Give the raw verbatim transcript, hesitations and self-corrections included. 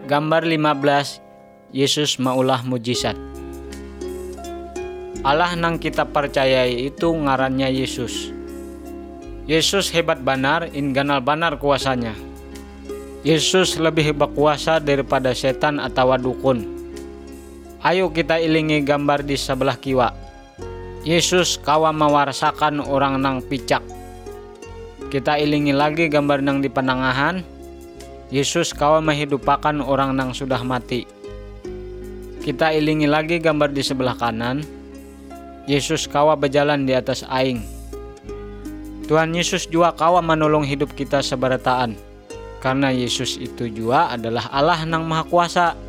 Gambar lima belas, Yesus maulah mujizat. Allah nang kita percayai itu ngarannya Yesus. Yesus hebat banar, in ganal banar kuasanya. Yesus lebih berkuasa daripada setan atau dukun. Ayo kita ilingi gambar di sebelah kiwa. Yesus kawa mewarasakan orang nang picak. Kita ilingi lagi gambar nang di penangahan. Yesus kawa menghidupakan orang nang sudah mati. Kita ilingi lagi gambar di sebelah kanan. Yesus kawa berjalan di atas aing. Tuhan Yesus juga kawa menolong hidup kita seberataan. Karena Yesus itu juga adalah Allah nang maha kuasa.